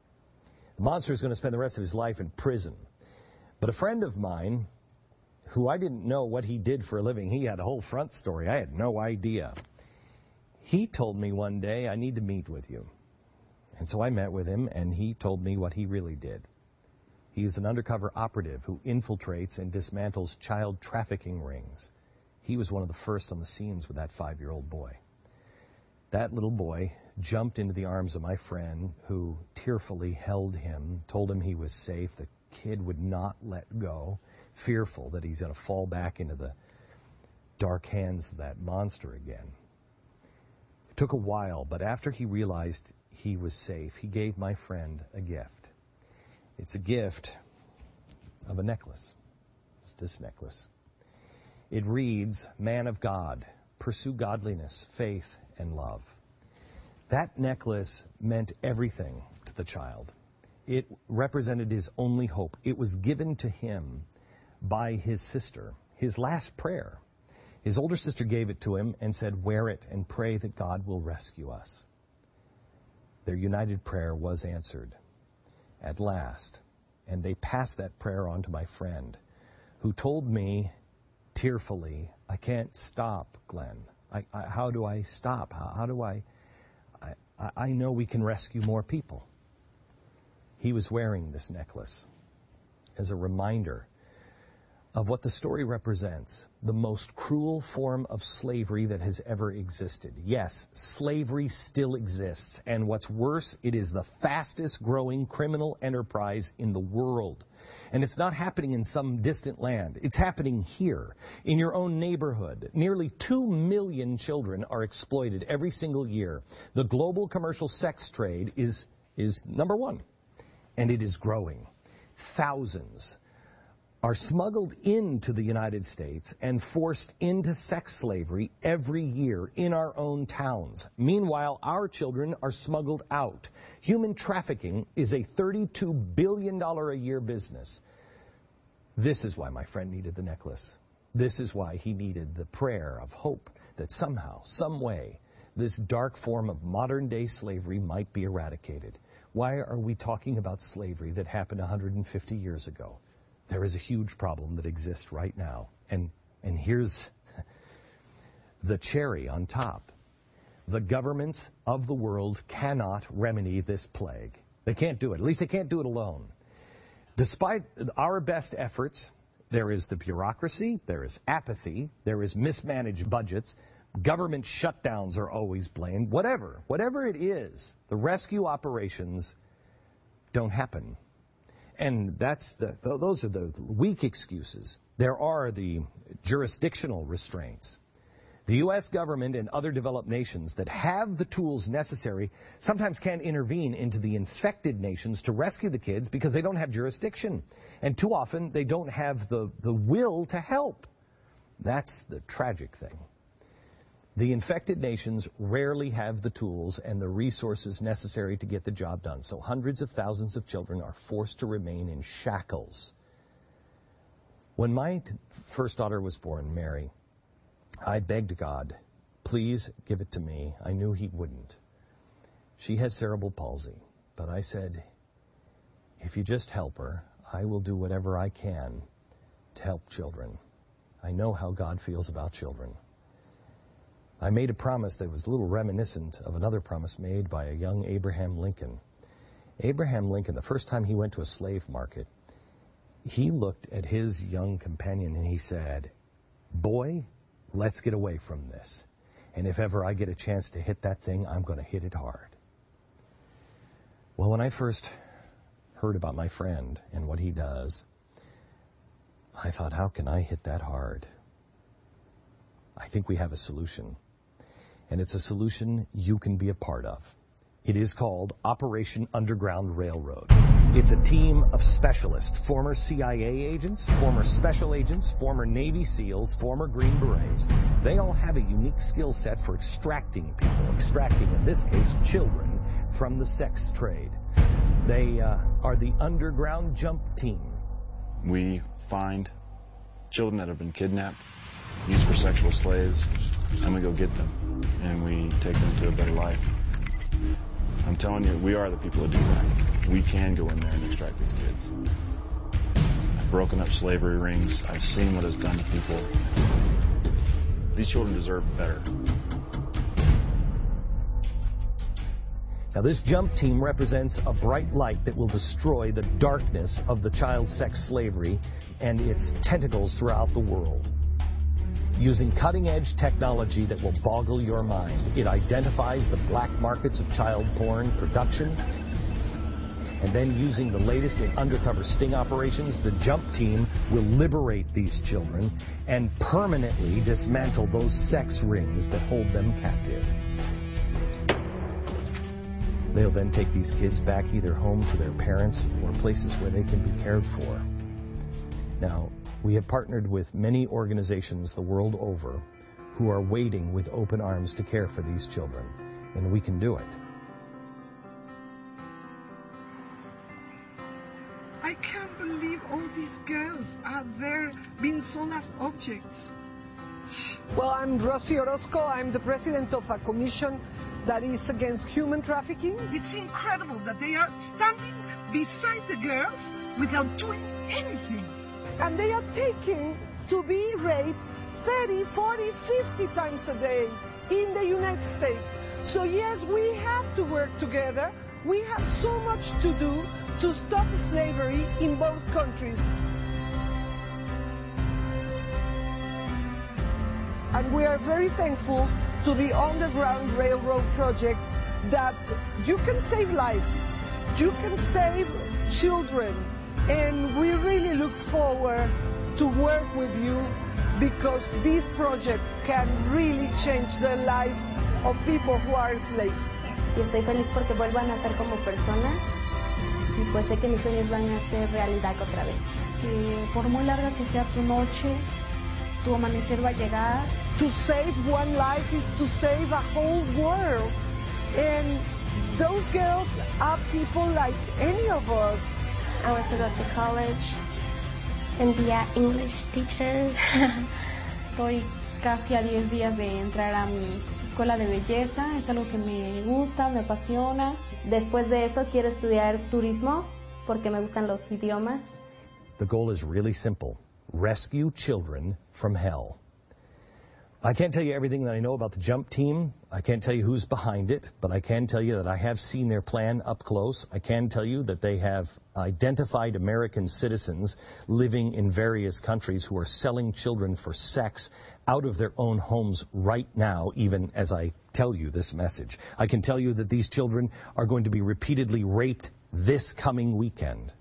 The monster is going to spend the rest of his life in prison. But a friend of mine, who I didn't know what he did for a living, he had a whole front story. I had no idea. He told me one day, I need to meet with you. And so I met with him, and he told me what he really did. He's an undercover operative who infiltrates and dismantles child trafficking rings. He was one of the first on the scenes with that 5-year-old boy. That little boy jumped into the arms of my friend, who tearfully held him, told him he was safe. The kid would not let go, fearful that he's going to fall back into the dark hands of that monster again. It took a while, but after he realized he was safe, he gave my friend a gift. It's a gift of a necklace. It's this necklace. It reads, "Man of God, pursue godliness, faith, and love." That necklace meant everything to the child. It represented his only hope. It was given to him by his sister, his last prayer. His older sister gave it to him and said, "Wear it and pray that God will rescue us." Their united prayer was answered at last, and they passed that prayer on to my friend, who told me tearfully, "I can't stop, Glenn. How do I stop? How do I know we can rescue more people." He was wearing this necklace as a reminder of what the story represents, the most cruel form of slavery that has ever existed. Yes, slavery still exists, and what's worse, it is the fastest growing criminal enterprise in the world. And it's not happening in some distant land. It's happening here, in your own neighborhood. Nearly 2 million children are exploited every single year. The global commercial sex trade is number one, and it is growing. Thousands are smuggled into the United States and forced into sex slavery every year in our own towns. Meanwhile, our children are smuggled out. Human trafficking is a $32 billion a year business. This is why my friend needed the necklace. This is why he needed the prayer of hope that somehow, some way, this dark form of modern-day slavery might be eradicated. Why are we talking about slavery that happened 150 years ago? There is a huge problem that exists right now. And here's the cherry on top. The governments of the world cannot remedy this plague. They can't do it. At least they can't do it alone. Despite our best efforts, there is the bureaucracy, there is apathy, there is mismanaged budgets, government shutdowns are always blamed. Whatever it is, the rescue operations don't happen. And those are the weak excuses. There are the jurisdictional restraints. The U.S. government and other developed nations that have the tools necessary sometimes can't intervene into the infected nations to rescue the kids because they don't have jurisdiction. And too often they don't have the will to help. That's the tragic thing. The infected nations rarely have the tools and the resources necessary to get the job done, so hundreds of thousands of children are forced to remain in shackles. When my first daughter was born, Mary, I begged God, please give it to me. I knew he wouldn't. She has cerebral palsy, but I said, if you just help her, I will do whatever I can to help children. I know how God feels about children. I made a promise that was a little reminiscent of another promise made by a young Abraham Lincoln. Abraham Lincoln, the first time he went to a slave market, he looked at his young companion and he said, boy, let's get away from this. And if ever I get a chance to hit that thing, I'm going to hit it hard. Well, when I first heard about my friend and what he does, I thought, how can I hit that hard? I think we have a solution. And it's a solution you can be a part of. It is called Operation Underground Railroad. It's a team of specialists, former CIA agents, former special agents, former Navy SEALs, former Green Berets. They all have a unique skill set for extracting people, in this case, children, from the sex trade. They are the Underground Jump Team. We find children that have been kidnapped, used for sexual slaves, and we go get them, and we take them to a better life. I'm telling you, we are the people that do that. We can go in there and extract these kids. I've broken up slavery rings. I've seen what it's done to people. These children deserve better. Now, this jump team represents a bright light that will destroy the darkness of the child sex slavery and its tentacles throughout the world. Using cutting-edge technology that will boggle your mind, it identifies the black markets of child porn production, and then using the latest in undercover sting operations, the jump team will liberate these children and permanently dismantle those sex rings that hold them captive. They'll then take these kids back either home to their parents or places where they can be cared for. Now, we have partnered with many organizations the world over who are waiting with open arms to care for these children, and we can do it. I can't believe all these girls are there being sold as objects. Well, I'm Rosie Orozco. I'm the president of a commission that is against human trafficking. It's incredible that they are standing beside the girls without doing anything. And they are taken to be raped 30, 40, 50 times a day in the United States. So yes, we have to work together. We have so much to do to stop slavery in both countries. And we are very thankful to the Underground Railroad project that you can save lives, you can save children, and we really look forward to work with you because this project can really change the life of people who are slaves. Y estoy feliz porque vuelvo a nacer como persona y pues sé que mis sueños van a ser realidad otra vez. Por muy larga que sea tu noche, tu amanecer va a llegar. To save one life is to save a whole world. And those girls are people like any of us. I want to go to college and be an English teacher. Estoy casi a 10 días de entrar a mi escuela de belleza. Es algo que me gusta, me apasiona. Después de eso quiero estudiar turismo porque me gustan los idiomas. The goal is really simple. Rescue children from hell. I can't tell you everything that I know about the jump team. I can't tell you who's behind it, but I can tell you that I have seen their plan up close. I can tell you that they have identified American citizens living in various countries who are selling children for sex out of their own homes right now, even as I tell you this message. I can tell you that these children are going to be repeatedly raped this coming weekend.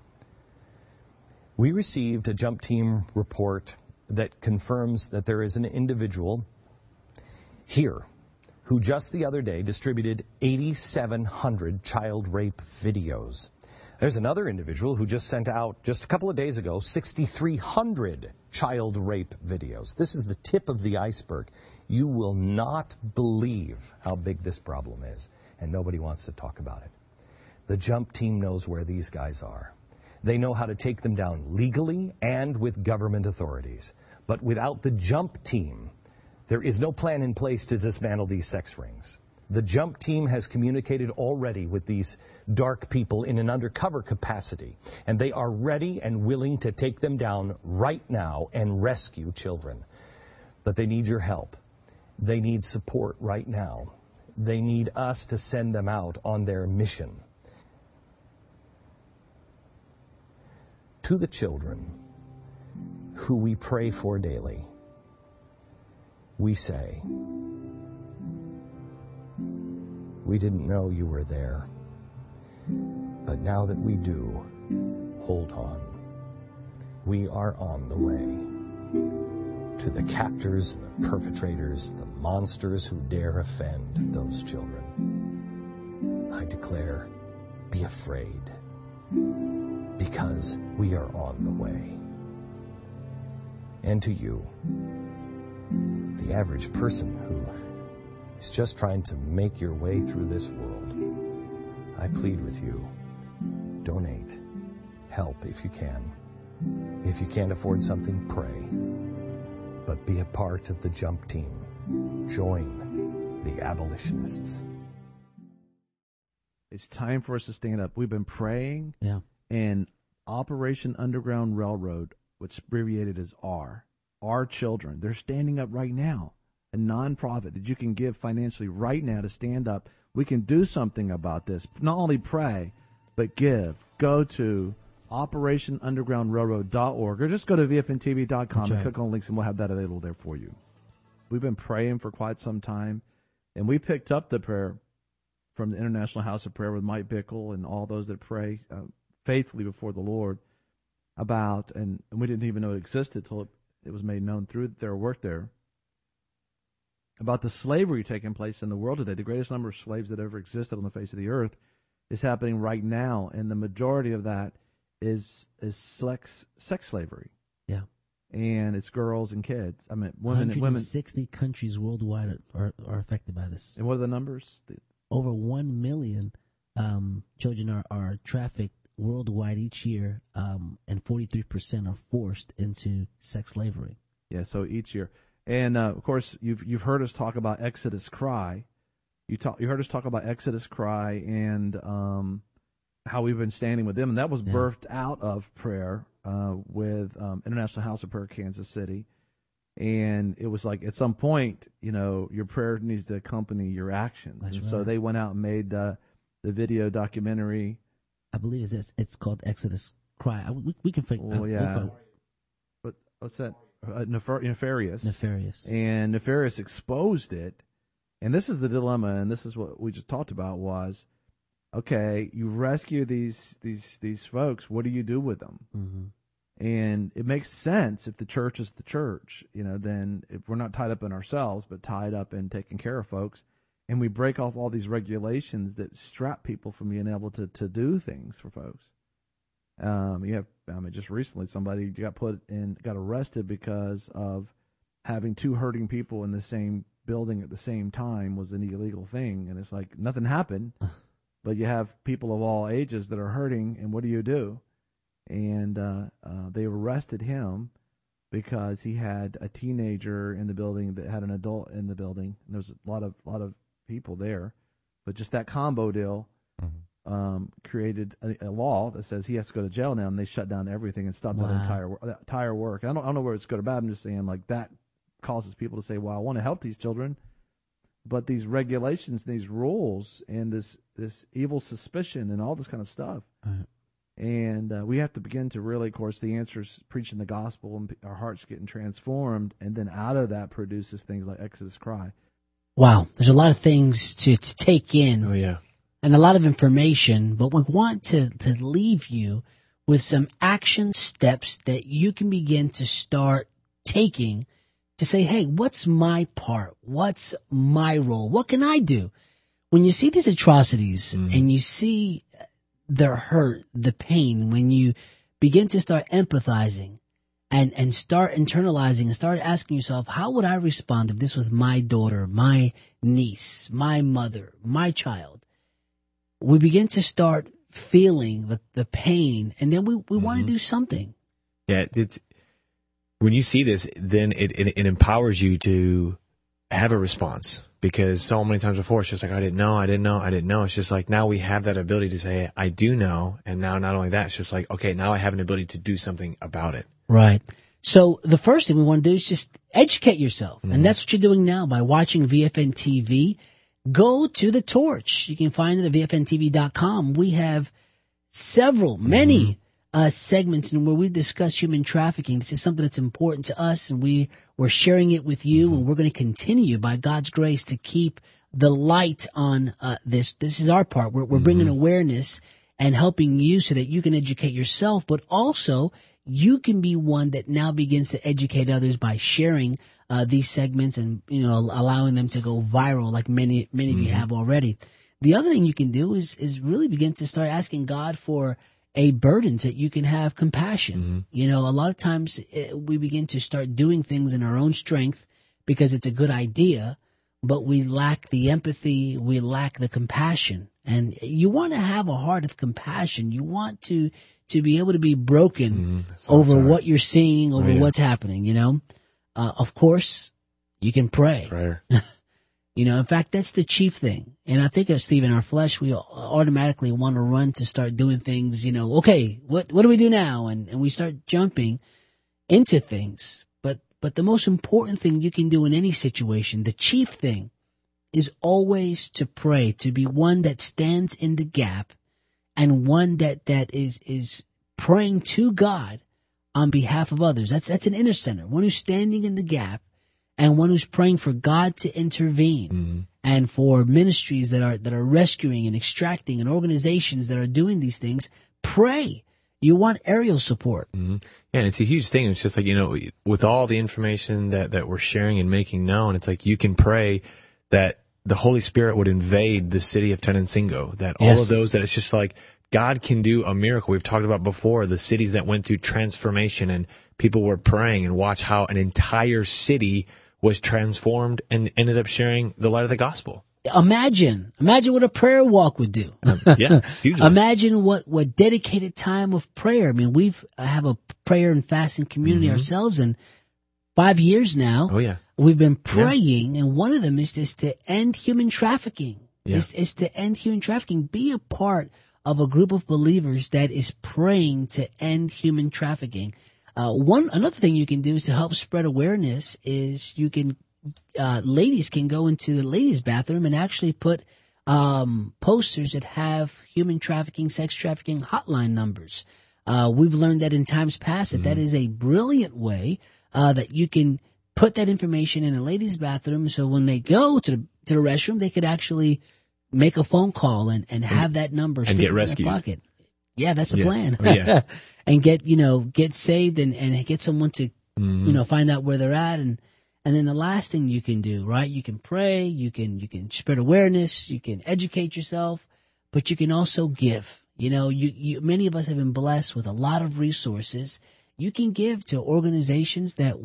We received a jump team report that confirms that there is an individual here who just the other day distributed 8,700 child rape videos. There's another individual who just sent out, just a couple of days ago, 6,300 child rape videos. This is the tip of the iceberg. You will not believe how big this problem is, and nobody wants to talk about it. The Jump team knows where these guys are. They know how to take them down legally and with government authorities. But without the Jump team, there is no plan in place to dismantle these sex rings. The Jump team has communicated already with these dark people in an undercover capacity, and they are ready and willing to take them down right now and rescue children. But they need your help. They need support right now. They need us to send them out on their mission. To the children who we pray for daily, we say, we didn't know you were there, but now that we do, hold on. We are on the way to the captors, the perpetrators, the monsters who dare offend those children. I declare, be afraid, because we are on the way. And to you, the average person who is just trying to make your way through this world, I plead with you, donate, help if you can. If you can't afford something, pray. But be a part of the Jump team. Join the abolitionists. It's time for us to stand up. We've been praying. Yeah. And Operation Underground Railroad, which abbreviated as R, Our Children, they're standing up right now. A nonprofit that you can give financially right now to stand up. We can do something about this. Not only pray, but give. Go to OperationUndergroundRailroad.org or just go to VFNTV.com and click on links and we'll have that available there for you. We've been praying for quite some time, and we picked up the prayer from the International House of Prayer with Mike Bickle and all those that pray faithfully before the Lord about, and we didn't even know it existed till it was made known through their work there, about the slavery taking place in the world today. The greatest number of slaves that ever existed on the face of the earth is happening right now, and the majority of that is sex slavery. Yeah. And it's girls and kids. I mean, women. 160 countries worldwide are affected by this. And what are the numbers? Over 1 million children are trafficked worldwide each year, and 43% are forced into sex slavery. Yeah, so each year. And, of course, you've heard us talk about Exodus Cry. You heard us talk about Exodus Cry and how we've been standing with them. And that was birthed out of prayer with International House of Prayer, Kansas City. And it was like, at some point, your prayer needs to accompany your actions. That's and right. so they went out and made the video documentary. I believe it's called Exodus Cry. We can figure. Well, yeah. But what's that? Nefarious. Nefarious. And Nefarious exposed it. And this is the dilemma, and this is what we just talked about was, okay, you rescue these folks. What do you do with them? Mm-hmm. And it makes sense if the church is the church, then if we're not tied up in ourselves, but tied up in taking care of folks, and we break off all these regulations that strap people from being able to do things for folks. Just recently somebody got arrested because of having two hurting people in the same building at the same time was an illegal thing. And it's like nothing happened, but you have people of all ages that are hurting, and what do? And they arrested him because he had a teenager in the building that had an adult in the building. And there's a lot of people there, but just that combo deal created a law that says he has to go to jail now, and they shut down everything and stopped that entire work. I don't know where it's good or bad. I'm just saying, like, that causes people to say, well, I want to help these children, but these regulations, these rules, and this evil suspicion and all this kind of stuff. Right. And we have to begin to really, of course, the answer is preaching the gospel and our hearts getting transformed, and then out of that produces things like Exodus Cry. Wow, there's a lot of things to take in. Oh, yeah. And a lot of information, but we want to leave you with some action steps that you can begin to start taking to say, hey, what's my part? What's my role? What can I do? When you see these atrocities and you see the hurt, the pain, when you begin to start empathizing and start internalizing and start asking yourself, how would I respond if this was my daughter, my niece, my mother, my child? We begin to start feeling the pain, and then we want to do something. Yeah, it's when you see this, then it empowers you to have a response, because so many times before it's just like, I didn't know. It's just like, now we have that ability to say, I do know. And now not only that, it's just like, okay, now I have an ability to do something about it. Right. So the first thing we want to do is just educate yourself. And that's what you're doing now by watching VFN TV. Go to The Torch. You can find it at VFNTV.com. We have many segments in where we discuss human trafficking. This is something that's important to us, and we're sharing it with you, and we're going to continue by God's grace to keep the light on this. This is our part. We're bringing awareness and helping you so that you can educate yourself, but also you can be one that now begins to educate others by sharing these segments and, allowing them to go viral like many of you have already. The other thing you can do is really begin to start asking God for a burden so that you can have compassion. A lot of times we begin to start doing things in our own strength because it's a good idea, but we lack the empathy, we lack the compassion. And you want to have a heart of compassion. You want to be able to be broken over what you're seeing, over what's happening, Of course, you can pray. Prayer. In fact, that's the chief thing. And I think, Steve, in our flesh, we automatically want to run to start doing things, okay, what do we do now? And we start jumping into things. But the most important thing you can do in any situation, the chief thing, is always to pray, to be one that stands in the gap and one that is praying to God on behalf of others. That's an intercessor, one who's standing in the gap and one who's praying for God to intervene and for ministries that are rescuing and extracting and organizations that are doing these things. Pray. You want aerial support. Yeah, and it's a huge thing. It's just like, with all the information that we're sharing and making known, it's like you can pray that the Holy Spirit would invade the city of Tenancingo, that all of those, that it's just like God can do a miracle. We've talked about before the cities that went through transformation and people were praying, and watch how an entire city was transformed and ended up sharing the light of the gospel. Imagine what a prayer walk would do. Hugely. Imagine what dedicated time of prayer. I mean, have a prayer and fasting community ourselves, and 5 years now. Oh yeah. We've been praying, and one of them is just to end human trafficking. Is to end human trafficking. Be a part of a group of believers that is praying to end human trafficking. Another thing you can do is to help spread awareness is you can, ladies can go into the ladies' bathroom and actually put posters that have human trafficking, sex trafficking hotline numbers. We've learned that in times past that is a brilliant way that you can put that information in a ladies' bathroom, so when they go to the restroom, they could actually make a phone call and have that number stick in their pocket. Yeah, that's the plan. And get saved and get someone to find out where they're at, and then the last thing you can do, right? You can pray, you can spread awareness, you can educate yourself, but you can also give. Many of us have been blessed with a lot of resources. You can give to organizations that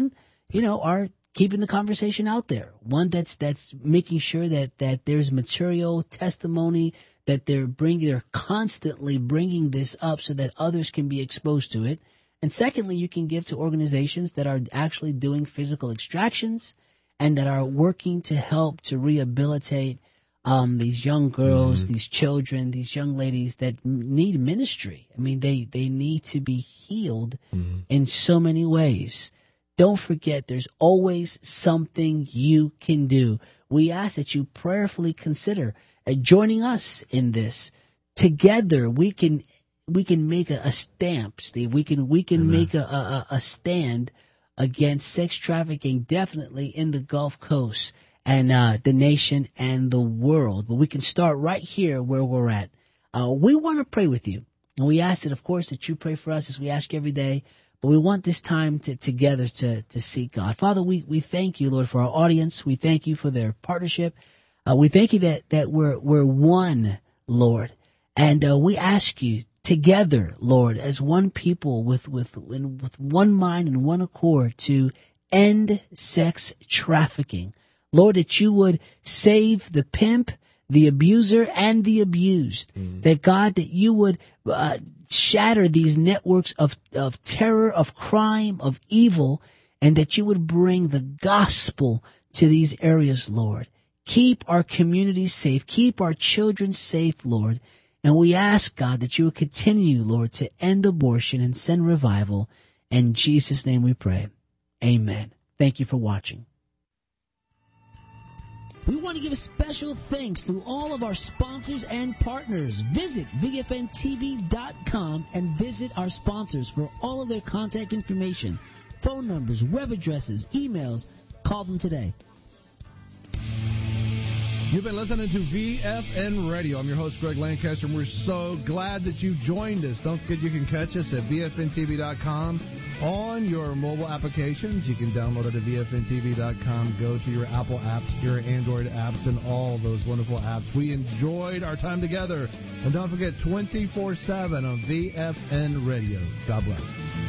are keeping the conversation out there. One that's making sure that there's material, testimony, that they're constantly bringing this up so that others can be exposed to it. And secondly, you can give to organizations that are actually doing physical extractions and that are working to help to rehabilitate these young girls, these children, these young ladies that need ministry. I mean, they need to be healed in so many ways. Don't forget, there's always something you can do. We ask that you prayerfully consider joining us in this. Together, we can make a stamp, Steve. We can make a stand against sex trafficking, definitely in the Gulf Coast and the nation and the world. But we can start right here where we're at. We want to pray with you, and we ask that, of course, that you pray for us as we ask every day. But we want this time together to seek God. Father, we thank you, Lord, for our audience. We thank you for their partnership. We thank you that we're one, Lord. And we ask you together, Lord, as one people with one mind and one accord to end sex trafficking. Lord, that you would save the pimp, the abuser, and the abused. That God, that you would shatter these networks of terror, of crime, of evil, and that you would bring the gospel to these areas, Lord. Keep our communities safe. Keep our children safe, Lord. And we ask, God, that you would continue, Lord, to end abortion and send revival. In Jesus' name we pray. Amen. Thank you for watching. We want to give special thanks to all of our sponsors and partners. Visit VFNTV.com and visit our sponsors for all of their contact information, phone numbers, web addresses, emails. Call them today. You've been listening to VFN Radio. I'm your host, Greg Lancaster, and we're so glad that you joined us. Don't forget you can catch us at VFNTV.com on your mobile applications. You can download it at VFNTV.com. Go to your Apple apps, your Android apps, and all those wonderful apps. We enjoyed our time together. And don't forget, 24/7 on VFN Radio. God bless.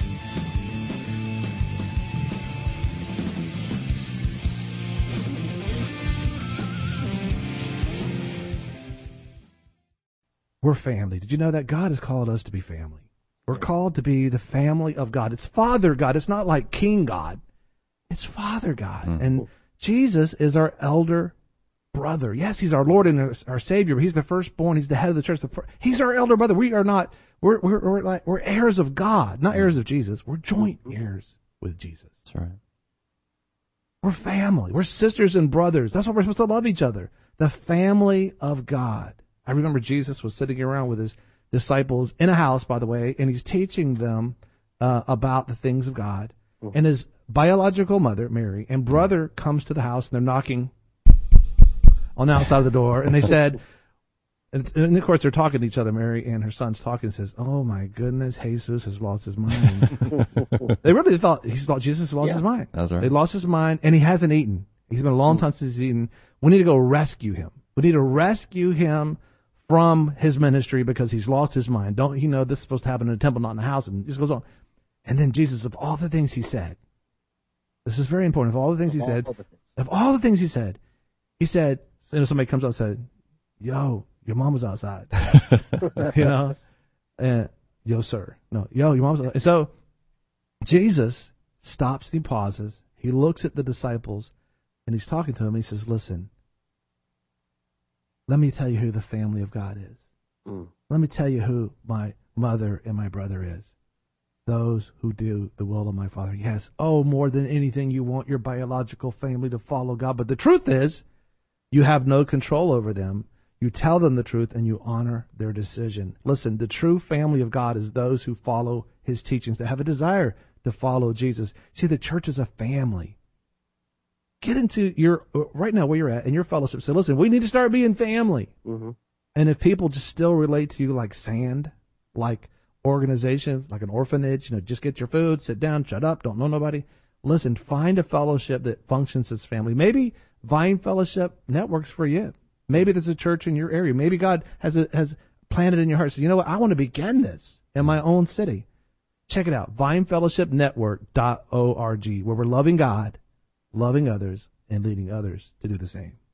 We're family. Did you know that God has called us to be family? We're called to be the family of God. It's Father God. It's not like King God. It's Father God. Mm-hmm. And Jesus is our elder brother. Yes, he's our Lord and our Savior, but he's the firstborn. He's the head of the church. He's our elder brother. We are not, we're heirs of God, not heirs of Jesus. We're joint heirs with Jesus. That's right. We're family. We're sisters and brothers. That's why we're supposed to love each other. The family of God. I remember Jesus was sitting around with his disciples in a house, by the way, and he's teaching them about the things of God. And his biological mother, Mary, and brother comes to the house, and they're knocking on the outside of the door. And they said, and of course they're talking to each other, Mary and her son's talking, and says, "Oh my goodness, Jesus has lost his mind." They really thought Jesus lost his mind. That's right. They lost his mind, and he hasn't eaten. He's been a long time since he's eaten. We need to go rescue him. We need to rescue him from his ministry because he's lost his mind. Don't you know this is supposed to happen in a temple, not in a house? And this goes on. And then Jesus, of all the things he said, this is very important. Of all the things he said, he said, somebody comes out and said, "Yo, your mom was outside." You know? And, "Yo, sir." No, "Yo, your mom's outside." And so Jesus stops and he pauses. He looks at the disciples and he's talking to them. And he says, "Listen, let me tell you who the family of God is. Let me tell you who my mother and my brother is. Those who do the will of my Father." Yes, more than anything, you want your biological family to follow God. But the truth is, you have no control over them. You tell them the truth and you honor their decision. Listen, the true family of God is those who follow his teachings, that have a desire to follow Jesus. See, the church is a family. Get into right now where you're at in your fellowship. Say, listen, we need to start being family. Mm-hmm. And if people just still relate to you like sand, like organizations, like an orphanage, just get your food, sit down, shut up, don't know nobody. Listen, find a fellowship that functions as family. Maybe Vine Fellowship Network's for you. Maybe there's a church in your area. Maybe God has planted in your heart. So you know what? I want to begin this in my own city. Check it out. VineFellowshipNetwork.org, where we're loving God, loving others, and leading others to do the same.